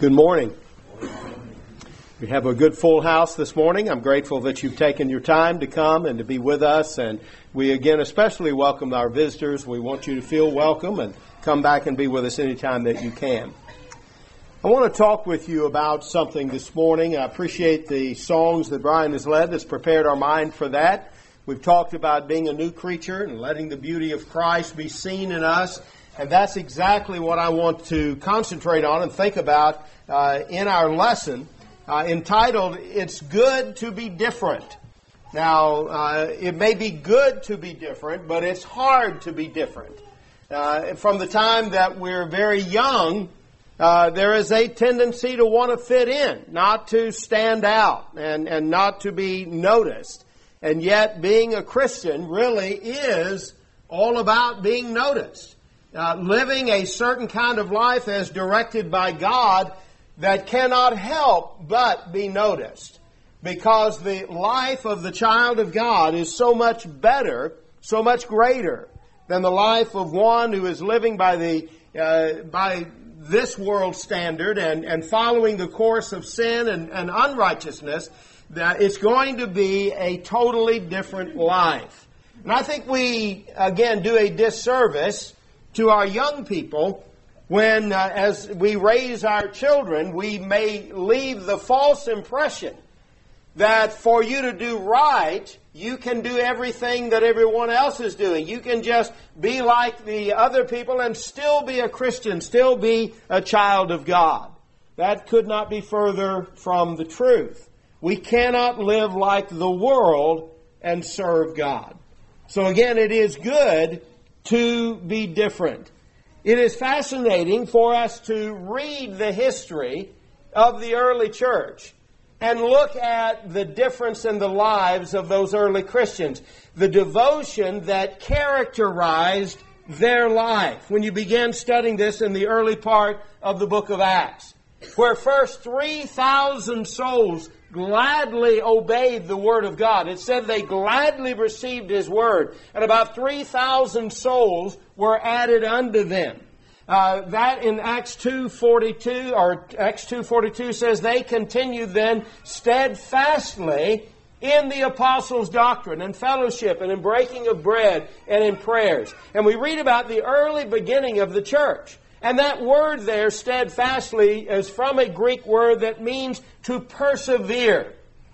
Good morning. We have a good full house this morning. I'm grateful that you've taken your time to come and to be with us. And we again especially welcome our visitors. We want you to feel welcome and come back and be with us anytime that you can. I want to talk with you about something this morning. I appreciate the songs that Brian has led that's prepared our mind for that. We've talked about being a new creature and letting the beauty of Christ be seen in us. And that's exactly what I want to concentrate on and think about in our lesson entitled, It's Good to Be Different. Now, it may be good to be different, but it's hard to be different. From the time that we're very young, there is a tendency to want to fit in, not to stand out, and not to be noticed. And yet, being a Christian really is all about being noticed. Living a certain kind of life as directed by God that cannot help but be noticed. Because the life of the child of God is so much better, so much greater than the life of one who is living by this world standard and following the course of sin and unrighteousness, that it's going to be a totally different life. And I think we, again, do a disservice to our young people when, as we raise our children, we may leave the false impression that for you to do right, you can do everything that everyone else is doing. You can just be like the other people and still be a Christian, still be a child of God. That could not be further from the truth. We cannot live like the world and serve God. So again, it is good to be different. It is fascinating for us to read the history of the early church and look at the difference in the lives of those early Christians, the devotion that characterized their life. When you begin studying this in the early part of the book of Acts, where first 3,000 souls gladly obeyed the Word of God. It said they gladly received His Word, and about 3,000 souls were added unto them. That in Acts 2:42, or Acts 2:42 says they continued then steadfastly in the apostles' doctrine and fellowship and in breaking of bread and in prayers. And we read about the early beginning of the church. And that word there, steadfastly, is from a Greek word that means to persevere,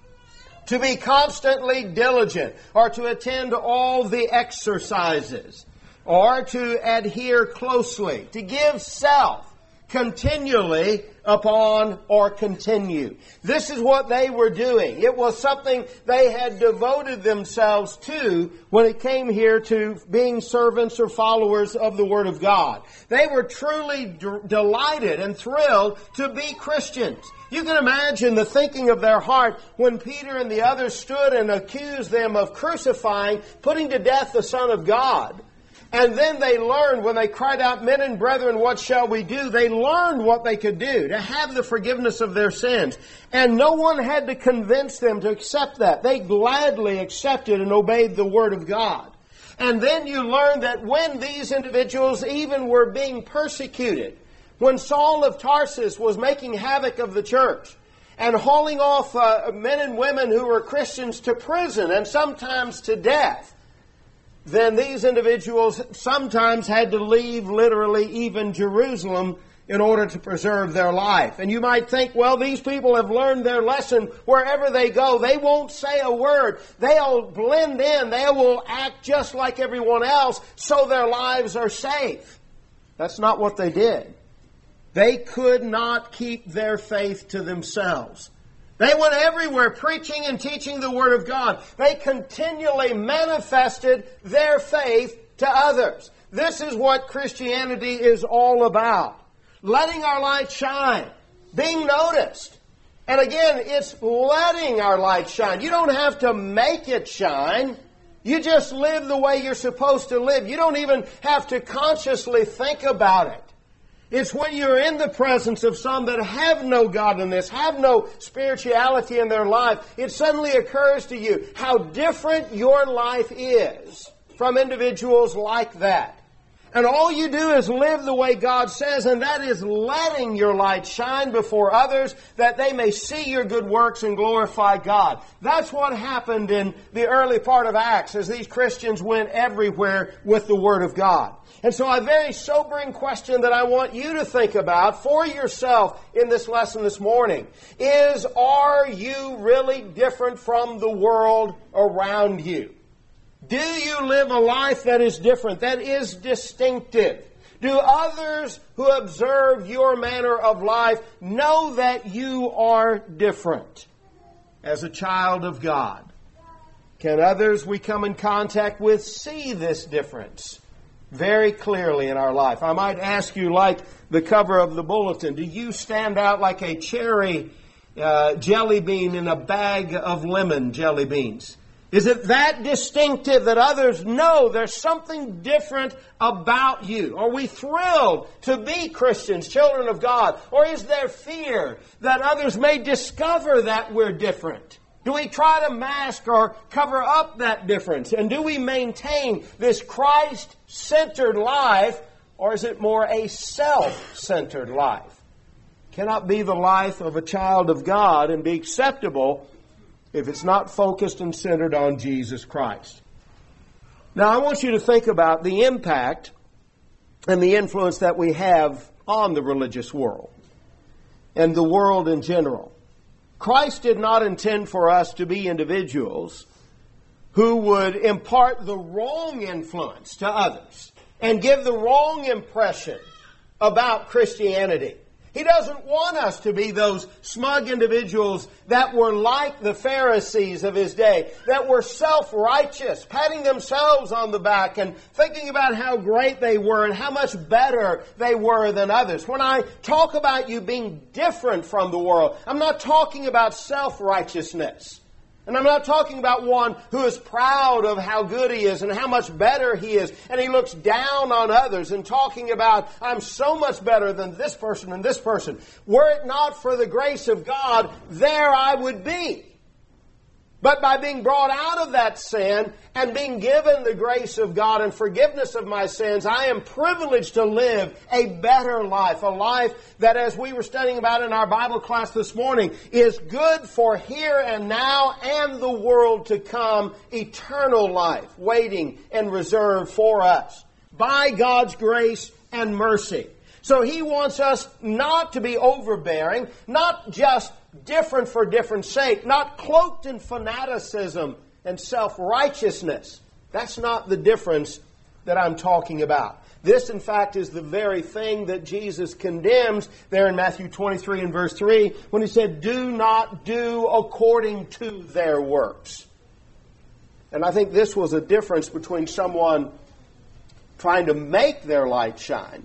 to be constantly diligent, or to attend all the exercises, or to adhere closely, to give self continually upon or continue. This is what they were doing. It was something they had devoted themselves to when it came here to being servants or followers of the Word of God. They were truly delighted and thrilled to be Christians. You can imagine the thinking of their heart when Peter and the others stood and accused them of crucifying, putting to death the Son of God. And then they learned, when they cried out, "Men and brethren, what shall we do?" They learned what they could do to have the forgiveness of their sins. And no one had to convince them to accept that. They gladly accepted and obeyed the Word of God. And then you learn that when these individuals even were being persecuted, when Saul of Tarsus was making havoc of the church and hauling off men and women who were Christians to prison and sometimes to death, then these individuals sometimes had to leave literally even Jerusalem in order to preserve their life. And you might think, well, these people have learned their lesson. Wherever they go, they won't say a word. They'll blend in. They will act just like everyone else, so their lives are safe. That's not what they did. They could not keep their faith to themselves. They went everywhere preaching and teaching the Word of God. They continually manifested their faith to others. This is what Christianity is all about. Letting our light shine. Being noticed. And again, it's letting our light shine. You don't have to make it shine. You just live the way you're supposed to live. You don't even have to consciously think about it. It's when you're in the presence of some that have no godliness, have no spirituality in their life, it suddenly occurs to you how different your life is from individuals like that. And all you do is live the way God says, and that is letting your light shine before others that they may see your good works and glorify God. That's what happened in the early part of Acts as these Christians went everywhere with the Word of God. And so a very sobering question that I want you to think about for yourself in this lesson this morning is, are you really different from the world around you? Do you live a life that is different, that is distinctive? Do others who observe your manner of life know that you are different as a child of God? Can others we come in contact with see this difference very clearly in our life? I might ask you, like the cover of the bulletin, do you stand out like a cherry jelly bean in a bag of lemon jelly beans? Is it that distinctive that others know there's something different about you? Are we thrilled to be Christians, children of God? Or is there fear that others may discover that we're different? Do we try to mask or cover up that difference? And do we maintain this Christ-centered life, or is it more a self-centered life? Cannot be the life of a child of God and be acceptable if it's not focused and centered on Jesus Christ. Now, I want you to think about the impact and the influence that we have on the religious world and the world in general. Christ did not intend for us to be individuals who would impart the wrong influence to others and give the wrong impression about Christianity. He doesn't want us to be those smug individuals that were like the Pharisees of his day, that were self-righteous, patting themselves on the back and thinking about how great they were and how much better they were than others. When I talk about you being different from the world, I'm not talking about self-righteousness. And I'm not talking about one who is proud of how good he is and how much better he is. And he looks down on others and talking about, I'm so much better than this person and this person. Were it not for the grace of God, there I would be. But by being brought out of that sin and being given the grace of God and forgiveness of my sins, I am privileged to live a better life. A life that, as we were studying about in our Bible class this morning, is good for here and now and the world to come. Eternal life waiting and reserved for us by God's grace and mercy. So He wants us not to be overbearing, not just different for different sake, not cloaked in fanaticism and self-righteousness. That's not the difference that I'm talking about. This, in fact, is the very thing that Jesus condemns there in Matthew 23 and verse 3 when He said, do not do according to their works. And I think this was a difference between someone trying to make their light shine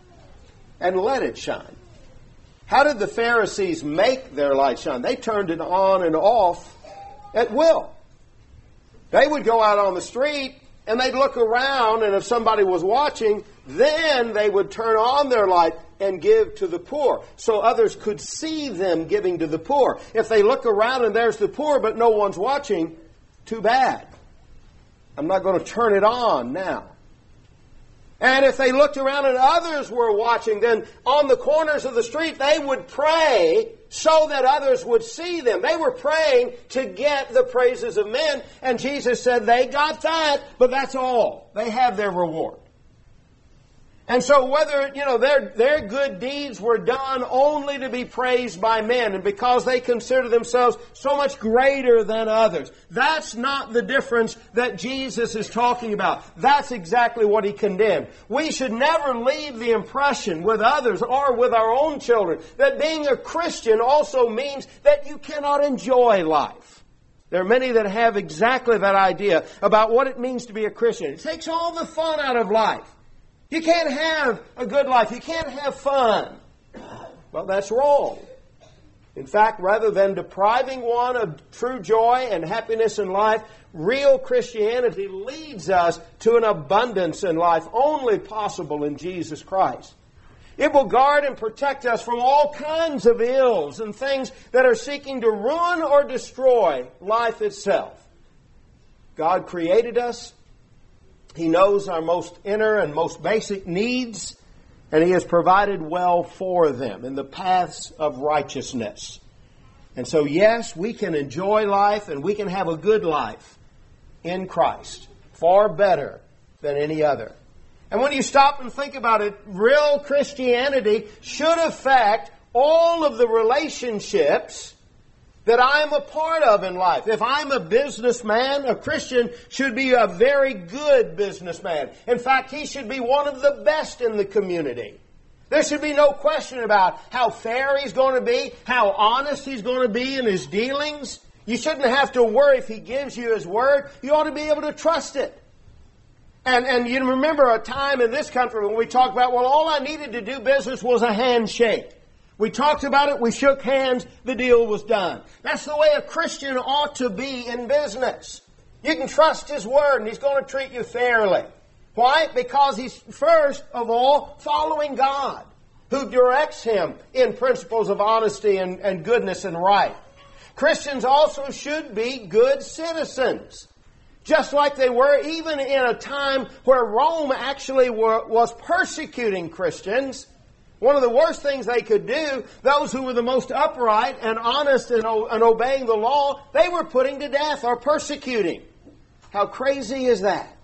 and let it shine. How did the Pharisees make their light shine? They turned it on and off at will. They would go out on the street and they'd look around, and if somebody was watching, then they would turn on their light and give to the poor so others could see them giving to the poor. If they look around and there's the poor but no one's watching, too bad. I'm not going to turn it on now. And if they looked around and others were watching, then on the corners of the street they would pray so that others would see them. They were praying to get the praises of men. And Jesus said they got that, but that's all. They have their reward. And so whether, their good deeds were done only to be praised by men and because they consider themselves so much greater than others, that's not the difference that Jesus is talking about. That's exactly what He condemned. We should never leave the impression with others or with our own children that being a Christian also means that you cannot enjoy life. There are many that have exactly that idea about what it means to be a Christian. It takes all the fun out of life. You can't have a good life. You can't have fun. Well, that's wrong. In fact, rather than depriving one of true joy and happiness in life, real Christianity leads us to an abundance in life only possible in Jesus Christ. It will guard and protect us from all kinds of ills and things that are seeking to ruin or destroy life itself. God created us He knows our most inner and most basic needs, and He has provided well for them in the paths of righteousness. And so, yes, we can enjoy life and we can have a good life in Christ, far better than any other. And when you stop and think about it, real Christianity should affect all of the relationships that I'm a part of in life. If I'm a businessman, a Christian should be a very good businessman. In fact, he should be one of the best in the community. There should be no question about how fair he's going to be, how honest he's going to be in his dealings. You shouldn't have to worry if he gives you his word. You ought to be able to trust it. And you remember a time in this country when we talked about, well, all I needed to do business was a handshake. We talked about it, we shook hands, the deal was done. That's the way a Christian ought to be in business. You can trust his word and he's going to treat you fairly. Why? Because he's first of all following God, who directs him in principles of honesty and goodness and right. Christians also should be good citizens, just like they were even in a time where Rome actually was persecuting Christians. One of the worst things they could do, those who were the most upright and honest and obeying the law, they were putting to death or persecuting. How crazy is that?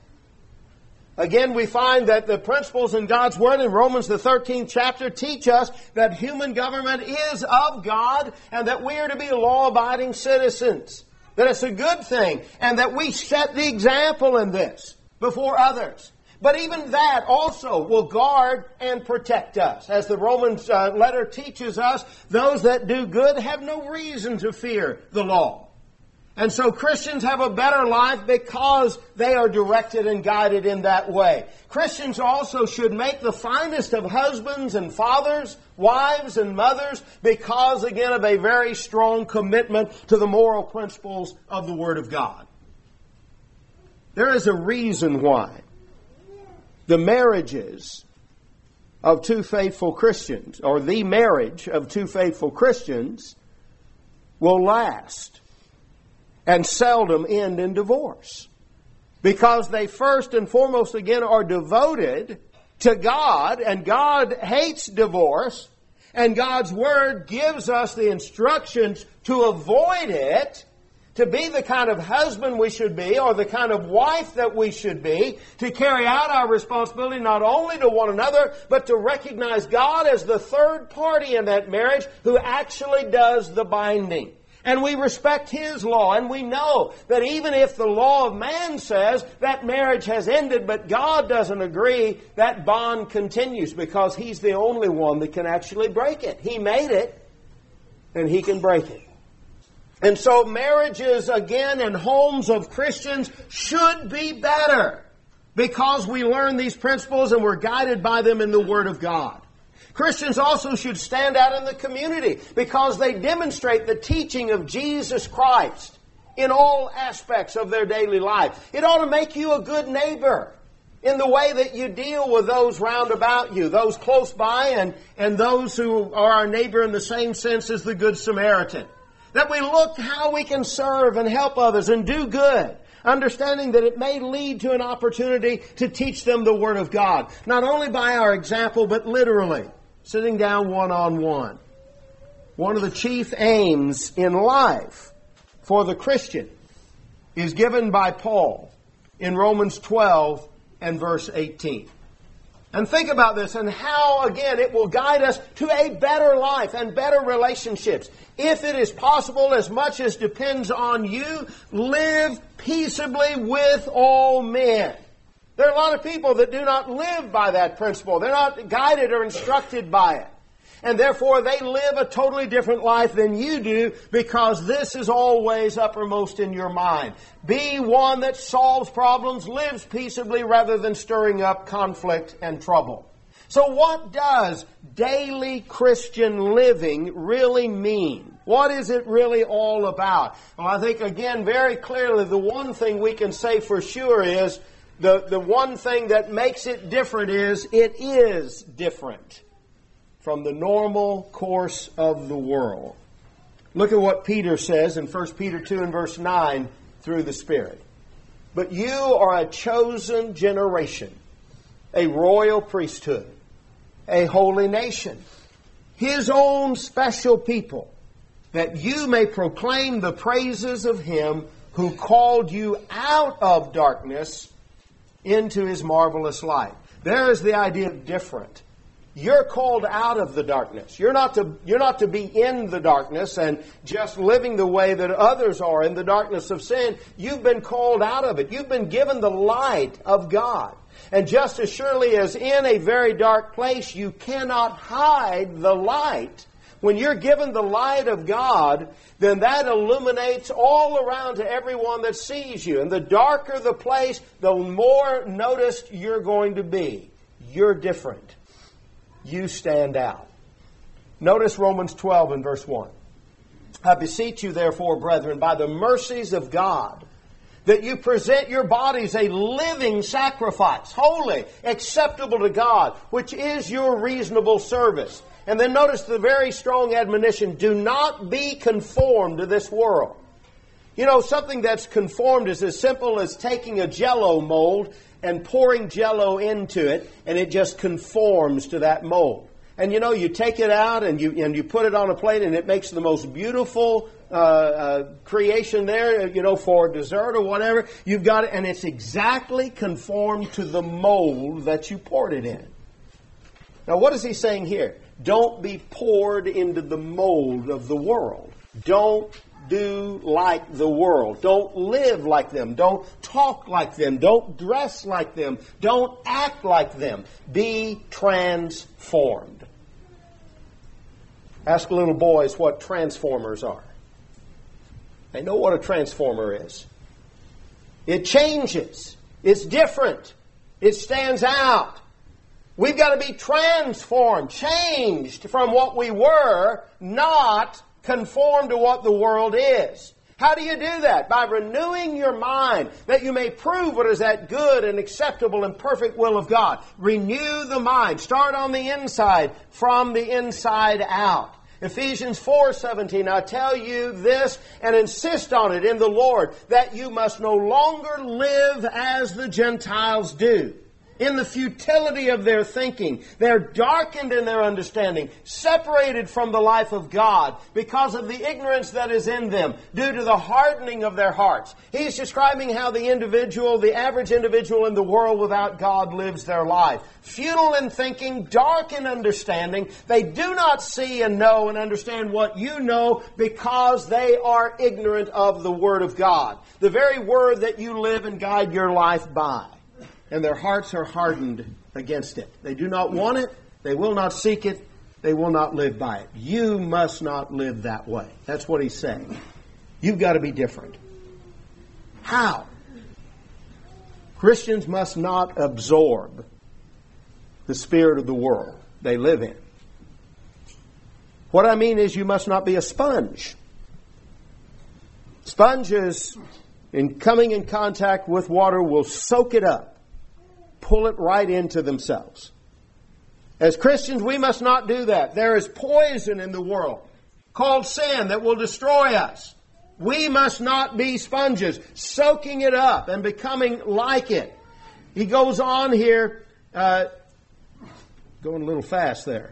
Again, we find that the principles in God's Word in Romans the 13th chapter teach us that human government is of God and that we are to be law-abiding citizens. That it's a good thing and that we set the example in this before others. But even that also will guard and protect us. As the Romans letter teaches us, those that do good have no reason to fear the law. And so Christians have a better life because they are directed and guided in that way. Christians also should make the finest of husbands and fathers, wives and mothers, because, again, of a very strong commitment to the moral principles of the Word of God. There is a reason why the marriages of two faithful Christians, or the marriage of two faithful Christians, will last and seldom end in divorce. Because they first and foremost, again, are devoted to God, and God hates divorce, and God's Word gives us the instructions to avoid it, to be the kind of husband we should be, or the kind of wife that we should be, to carry out our responsibility not only to one another, but to recognize God as the third party in that marriage who actually does the binding. And we respect His law, and we know that even if the law of man says that marriage has ended, but God doesn't agree, that bond continues because He's the only one that can actually break it. He made it, and He can break it. And so marriages, again, and homes of Christians should be better because we learn these principles and we're guided by them in the Word of God. Christians also should stand out in the community because they demonstrate the teaching of Jesus Christ in all aspects of their daily life. It ought to make you a good neighbor in the way that you deal with those round about you, those close by and those who are our neighbor in the same sense as the Good Samaritan. That we look how we can serve and help others and do good, understanding that it may lead to an opportunity to teach them the Word of God, not only by our example, but literally, sitting down one-on-one. One of the chief aims in life for the Christian is given by Paul in Romans 12 and verse 18. And think about this and how, again, it will guide us to a better life and better relationships. If it is possible, as much as depends on you, live peaceably with all men. There are a lot of people that do not live by that principle. They're not guided or instructed by it. And therefore, they live a totally different life than you do because this is always uppermost in your mind. Be one that solves problems, lives peaceably rather than stirring up conflict and trouble. So what does daily Christian living really mean? What is it really all about? Well, I think, again, very clearly, the one thing we can say for sure is the one thing that makes it different is it is different from the normal course of the world. Look at what Peter says in 1 Peter 2 and verse 9 through the Spirit. But you are a chosen generation, a royal priesthood, a holy nation, His own special people, that you may proclaim the praises of Him who called you out of darkness into His marvelous light. There is the idea of different. You're called out of the darkness. You're not to be in the darkness and just living the way that others are in the darkness of sin. You've been called out of it. You've been given the light of God. And just as surely as in a very dark place you cannot hide the light, when you're given the light of God, then that illuminates all around to everyone that sees you. And the darker the place, the more noticed you're going to be. You're different. You stand out. Notice Romans 12 and verse 1. I beseech you, therefore, brethren, by the mercies of God, that you present your bodies a living sacrifice, holy, acceptable to God, which is your reasonable service. And then notice the very strong admonition, do not be conformed to this world. You know, something that's conformed is as simple as taking a Jell-O mold and pouring Jell-O into it, and it just conforms to that mold. And you know, you take it out and you put it on a plate, and it makes the most beautiful creation there, you know, for dessert or whatever. You've got it, and it's exactly conformed to the mold that you poured it in. Now, what is he saying here? Don't be poured into the mold of the world. Don't do like the world. Don't live like them. Don't talk like them. Don't dress like them. Don't act like them. Be transformed. Ask little boys what transformers are. They know what a transformer is. It changes. It's different. It stands out. We've got to be transformed, changed from what we were, not conformed to what the world is. How do you do that? By renewing your mind, that you may prove what is that good and acceptable and perfect will of God. Renew the mind. Start on the inside, from the inside out. Ephesians 4:17, I tell you this and insist on it in the Lord, that you must no longer live as the Gentiles do, in the futility of their thinking. They're darkened in their understanding, separated from the life of God because of the ignorance that is in them due to the hardening of their hearts. He's describing how the average individual in the world without God lives their life. Futile in thinking, dark in understanding. They do not see and know and understand what you know because they are ignorant of the Word of God, the very Word that you live and guide your life by. And their hearts are hardened against it. They do not want it. They will not seek it. They will not live by it. You must not live that way. That's what he's saying. You've got to be different. How? Christians must not absorb the spirit of the world they live in. What I mean is you must not be a sponge. Sponges, in coming in contact with water, will soak it up. Pull it right into themselves. As Christians, we must not do that. There is poison in the world called sin that will destroy us. We must not be sponges, soaking it up and becoming like it. He goes on here, going a little fast there.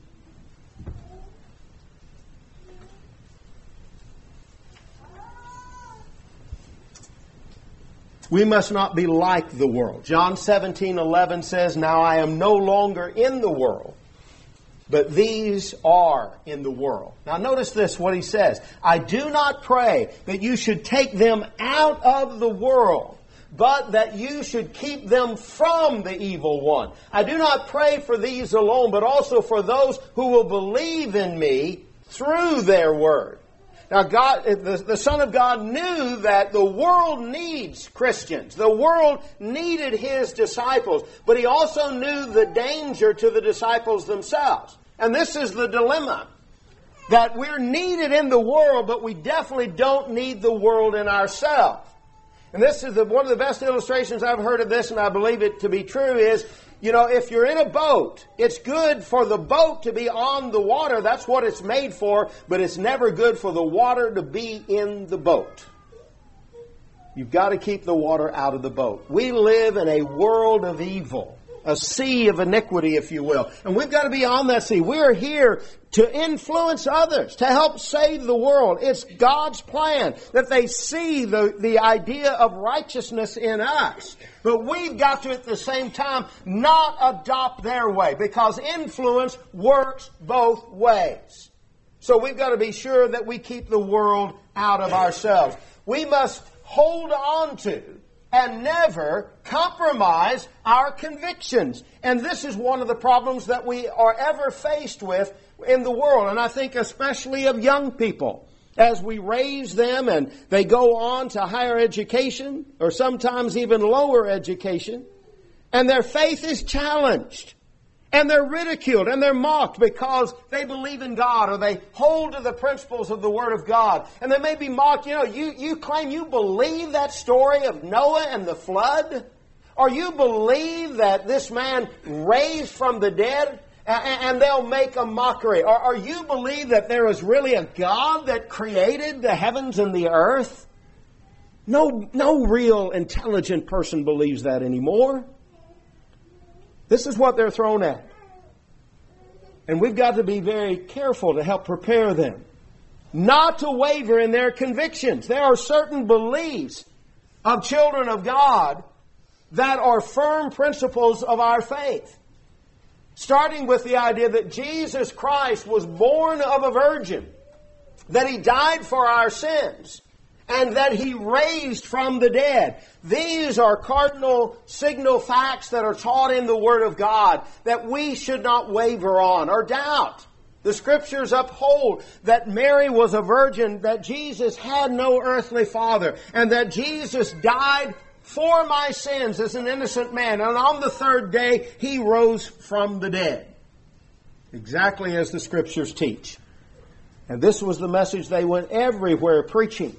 We must not be like the world. John 17:11 says, now I am no longer in the world, but these are in the world. Now notice this, what he says. I do not pray that you should take them out of the world, but that you should keep them from the evil one. I do not pray for these alone, but also for those who will believe in me through their word. Now, God, the Son of God knew that the world needs Christians. The world needed His disciples. But He also knew the danger to the disciples themselves. And this is the dilemma. That we're needed in the world, but we definitely don't need the world in ourselves. And this is one of the best illustrations I've heard of this, and I believe it to be true, is, you know, if you're in a boat, it's good for the boat to be on the water. That's what it's made for, but it's never good for the water to be in the boat. You've got to keep the water out of the boat. We live in a world of evil, a sea of iniquity, if you will. And we've got to be on that sea. We're here to influence others, to help save the world. It's God's plan that they see the idea of righteousness in us. But we've got to, at the same time, not adopt their way, because influence works both ways. So we've got to be sure that we keep the world out of ourselves. We must hold on to and never compromise our convictions. And this is one of the problems that we are ever faced with in the world. And I think especially of young people. As we raise them and they go on to higher education or sometimes even lower education, and their faith is challenged. And they're ridiculed and they're mocked because they believe in God or they hold to the principles of the Word of God. And they may be mocked. You claim you believe that story of Noah and the flood? Or you believe that this man raised from the dead? And they'll make a mockery. Or you believe that there is really a God that created the heavens and the earth? No real intelligent person believes that anymore. This is what they're thrown at. And we've got to be very careful to help prepare them not to waver in their convictions. There are certain beliefs of children of God that are firm principles of our faith. Starting with the idea that Jesus Christ was born of a virgin, that He died for our sins, and that He raised from the dead. These are cardinal signal facts that are taught in the Word of God that we should not waver on or doubt. The Scriptures uphold that Mary was a virgin, that Jesus had no earthly father, and that Jesus died for my sins as an innocent man. And on the third day, He rose from the dead. Exactly as the Scriptures teach. And this was the message they went everywhere preaching.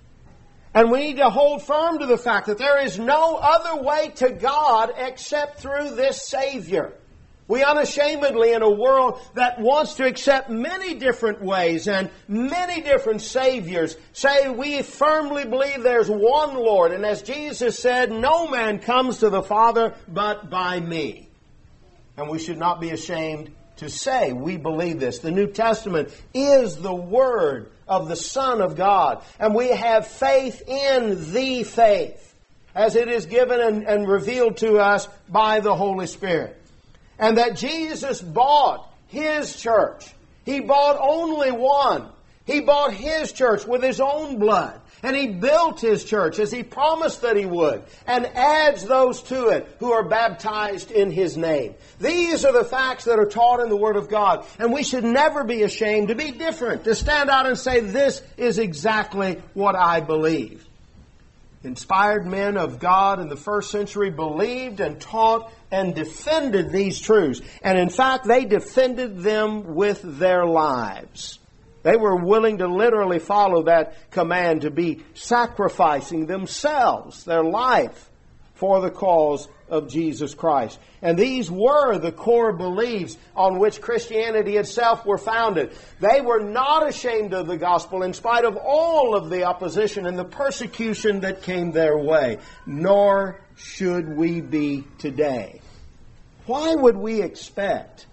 And we need to hold firm to the fact that there is no other way to God except through this Savior. We unashamedly, in a world that wants to accept many different ways and many different Saviors, say we firmly believe there's one Lord. And as Jesus said, no man comes to the Father but by me. And we should not be ashamed to say we believe this. The New Testament is the Word of the Son of God. And we have faith in the faith as it is given and revealed to us by the Holy Spirit. And that Jesus bought His church. He bought only one. He bought His church with His own blood. And He built His church as He promised that He would. And adds those to it who are baptized in His name. These are the facts that are taught in the Word of God. And we should never be ashamed to be different. To stand out and say, this is exactly what I believe. Inspired men of God in the first century believed and taught and defended these truths. And in fact, they defended them with their lives. They were willing to literally follow that command to be sacrificing themselves, their life, for the cause of Jesus Christ. And these were the core beliefs on which Christianity itself were founded. They were not ashamed of the gospel in spite of all of the opposition and the persecution that came their way. Nor should we be today. Why would we expect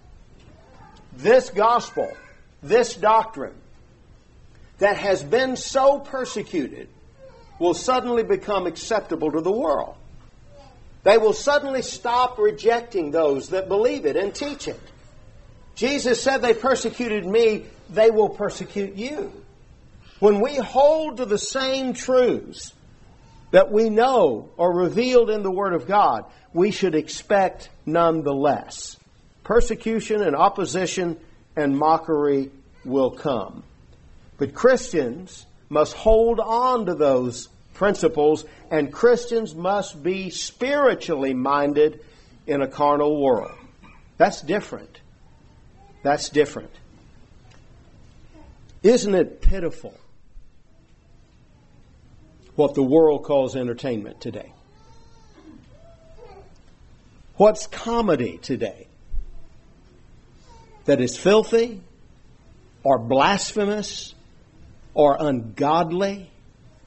this gospel, this doctrine, that has been so persecuted, will suddenly become acceptable to the world? They will suddenly stop rejecting those that believe it and teach it. Jesus said, they persecuted me, they will persecute you. When we hold to the same truths that we know are revealed in the Word of God, we should expect none the less. Persecution and opposition and mockery will come. But Christians must hold on to those principles, and Christians must be spiritually minded in a carnal world. That's different. That's different. Isn't it pitiful what the world calls entertainment today? What's comedy today? That is filthy or blasphemous or ungodly?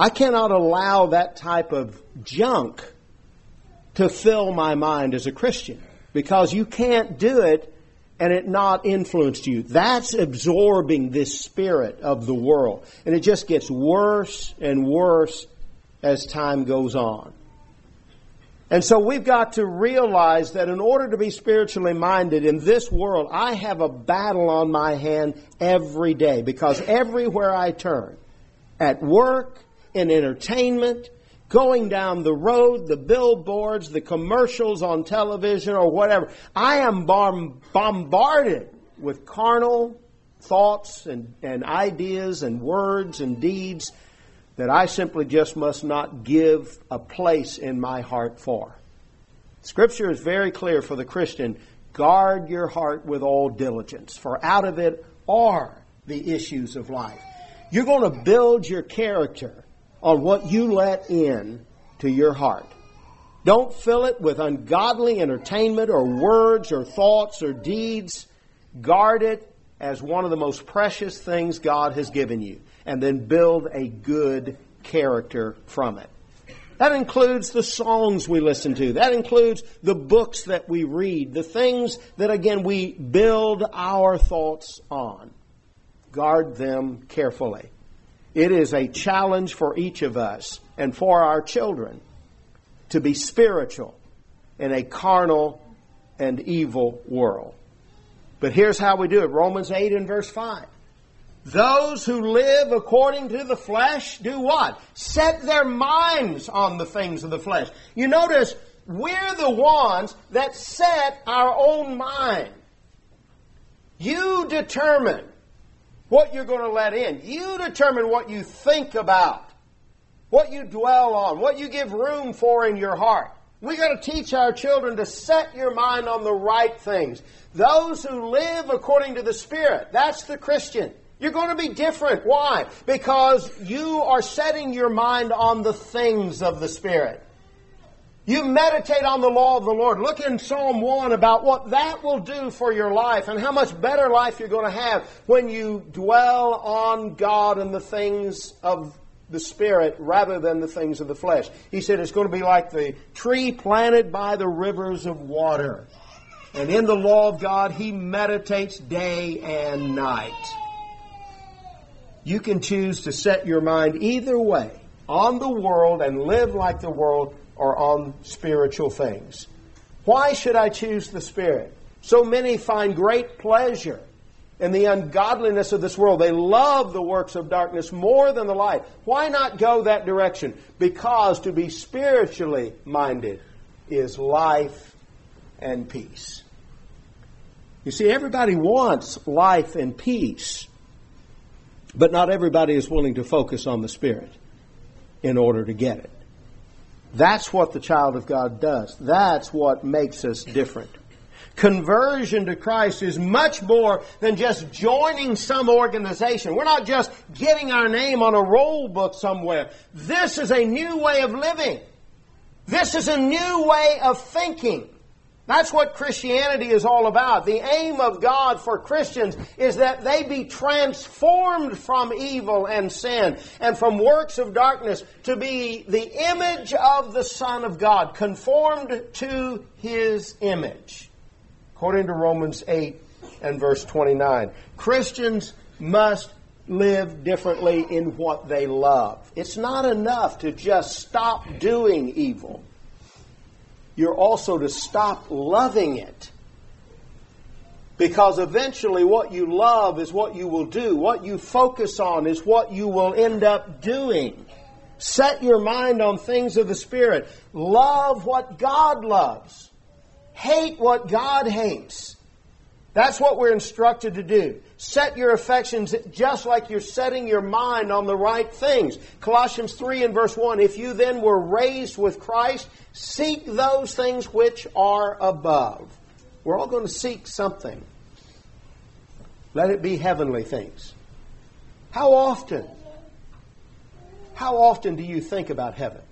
I cannot allow that type of junk to fill my mind as a Christian, because you can't do it and it not influenced you. That's absorbing this spirit of the world. And it just gets worse and worse as time goes on. And so we've got to realize that in order to be spiritually minded in this world, I have a battle on my hand every day, because everywhere I turn, at work, in entertainment, going down the road, the billboards, the commercials on television or whatever, I am bombarded with carnal thoughts and ideas and words and deeds that I simply just must not give a place in my heart for. Scripture is very clear for the Christian: guard your heart with all diligence, for out of it are the issues of life. You're going to build your character on what you let in to your heart. Don't fill it with ungodly entertainment or words or thoughts or deeds. Guard it as one of the most precious things God has given you, and then build a good character from it. That includes the songs we listen to. That includes the books that we read, the things that, again, we build our thoughts on. Guard them carefully. It is a challenge for each of us and for our children to be spiritual in a carnal and evil world. But here's how we do it. Romans 8 and verse 5. Those who live according to the flesh do what? Set their minds on the things of the flesh. You notice, we're the ones that set our own mind. You determine what you're going to let in. You determine what you think about, what you dwell on, what you give room for in your heart. We've got to teach our children to set your mind on the right things. Those who live according to the Spirit, that's the Christian. You're going to be different. Why? Because you are setting your mind on the things of the Spirit. You meditate on the law of the Lord. Look in Psalm 1 about what that will do for your life and how much better life you're going to have when you dwell on God and the things of the Spirit rather than the things of the flesh. He said it's going to be like the tree planted by the rivers of water. And in the law of God, he meditates day and night. You can choose to set your mind either way, on the world and live like the world, or on spiritual things. Why should I choose the Spirit? So many find great pleasure in the ungodliness of this world. They love the works of darkness more than the light. Why not go that direction? Because to be spiritually minded is life and peace. You see, everybody wants life and peace, but not everybody is willing to focus on the Spirit in order to get it. That's what the child of God does. That's what makes us different. Conversion to Christ is much more than just joining some organization. We're not just getting our name on a roll book somewhere. This is a new way of living. This is a new way of thinking. That's what Christianity is all about. The aim of God for Christians is that they be transformed from evil and sin and from works of darkness to be the image of the Son of God, conformed to His image. According to Romans 8 and verse 29, Christians must live differently in what they love. It's not enough to just stop doing evil. You're also to stop loving it. Because eventually what you love is what you will do. What you focus on is what you will end up doing. Set your mind on things of the Spirit. Love what God loves. Hate what God hates. That's what we're instructed to do. Set your affections just like you're setting your mind on the right things. Colossians 3 and verse 1, if you then were raised with Christ, seek those things which are above. We're all going to seek something. Let it be heavenly things. How often do you think about heaven?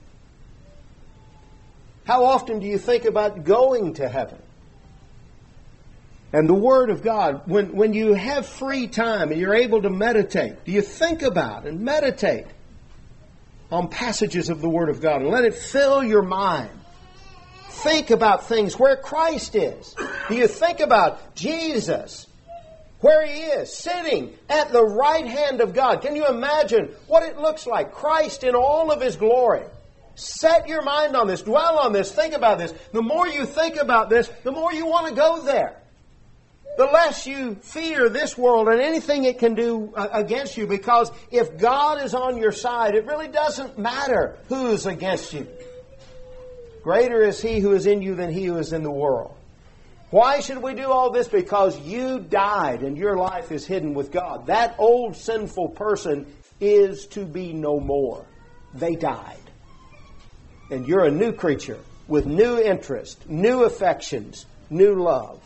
How often do you think about going to heaven? And the Word of God, when you have free time and you're able to meditate, do you think about and meditate on passages of the Word of God and let it fill your mind. Think about things where Christ is. Do you think about Jesus, where He is, sitting at the right hand of God? Can you imagine what it looks like? Christ in all of His glory. Set your mind on this. Dwell on this. Think about this. The more you think about this, the more you want to go there. The less you fear this world and anything it can do against you, because if God is on your side, it really doesn't matter who's against you. Greater is He who is in you than he who is in the world. Why should we do all this? Because you died and your life is hidden with God. That old sinful person is to be no more. They died. And you're a new creature with new interest, new affections, new love.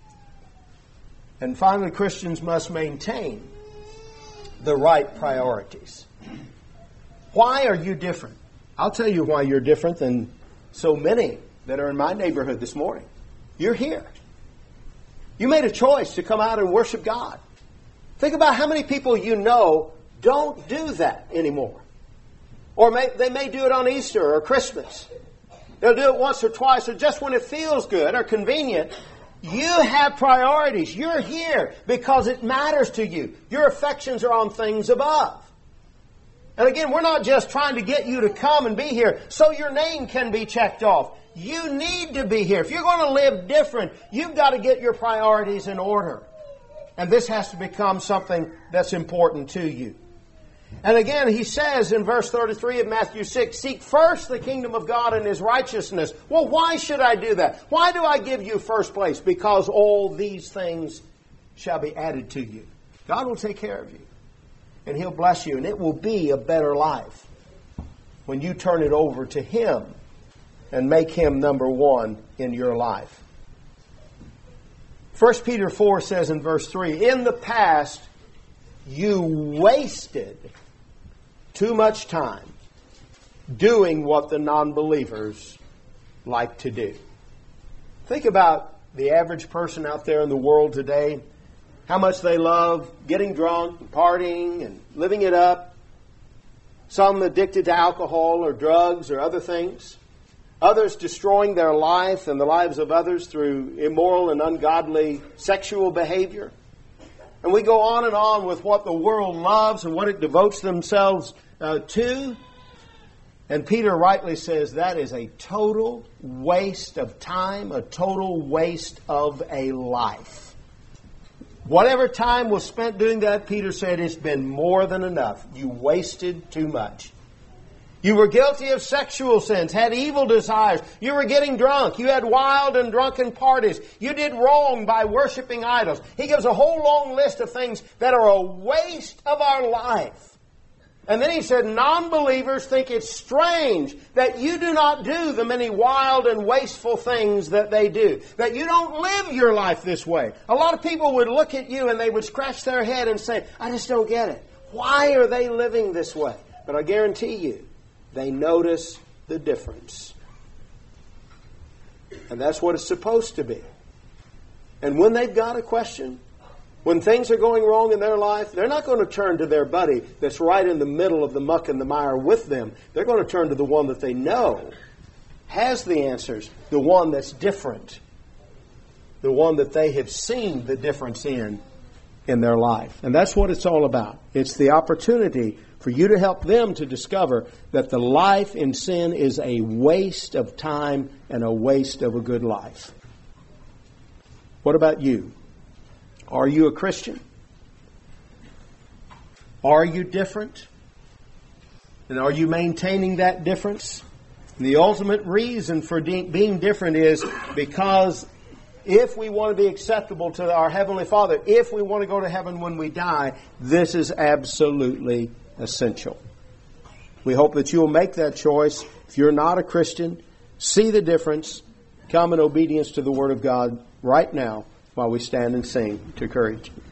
And finally, Christians must maintain the right priorities. Why are you different? I'll tell you why you're different than so many that are in my neighborhood this morning. You're here. You made a choice to come out and worship God. Think about how many people you know don't do that anymore. Or they may do it on Easter or Christmas. They'll do it once or twice or just when it feels good or convenient. You have priorities. You're here because it matters to you. Your affections are on things above. And again, we're not just trying to get you to come and be here so your name can be checked off. You need to be here. If you're going to live different, you've got to get your priorities in order. And this has to become something that's important to you. And again, he says in verse 33 of Matthew 6, seek first the kingdom of God and His righteousness. Well, why should I do that? Why do I give you first place? Because all these things shall be added to you. God will take care of you. And He'll bless you. And it will be a better life when you turn it over to Him and make Him number one in your life. 1 Peter 4 says in verse 3, in the past you wasted too much time doing what the non-believers like to do. Think about the average person out there in the world today, how much they love getting drunk, and partying, and living it up. Some addicted to alcohol or drugs or other things. Others destroying their life and the lives of others through immoral and ungodly sexual behavior. And we go on with what the world loves and what it devotes themselves to. And Peter rightly says that is a total waste of time, a total waste of a life. Whatever time was spent doing that, Peter said, it's been more than enough. You wasted too much. You were guilty of sexual sins, had evil desires. You were getting drunk. You had wild and drunken parties. You did wrong by worshiping idols. He gives a whole long list of things that are a waste of our life. And then he said, non-believers think it's strange that you do not do the many wild and wasteful things that they do. That you don't live your life this way. A lot of people would look at you and they would scratch their head and say, I just don't get it. Why are they living this way? But I guarantee you, they notice the difference. And that's what it's supposed to be. And when they've got a question, when things are going wrong in their life, they're not going to turn to their buddy that's right in the middle of the muck and the mire with them. They're going to turn to the one that they know has the answers, the one that's different, the one that they have seen the difference in their life. And that's what it's all about. It's the opportunity for you to help them to discover that the life in sin is a waste of time and a waste of a good life. What about you? Are you a Christian? Are you different? And are you maintaining that difference? And the ultimate reason for being different is because if we want to be acceptable to our Heavenly Father, if we want to go to heaven when we die, this is absolutely essential. We hope that you will make that choice. If you're not a Christian, see the difference. Come in obedience to the Word of God right now while we stand and sing to encourage you.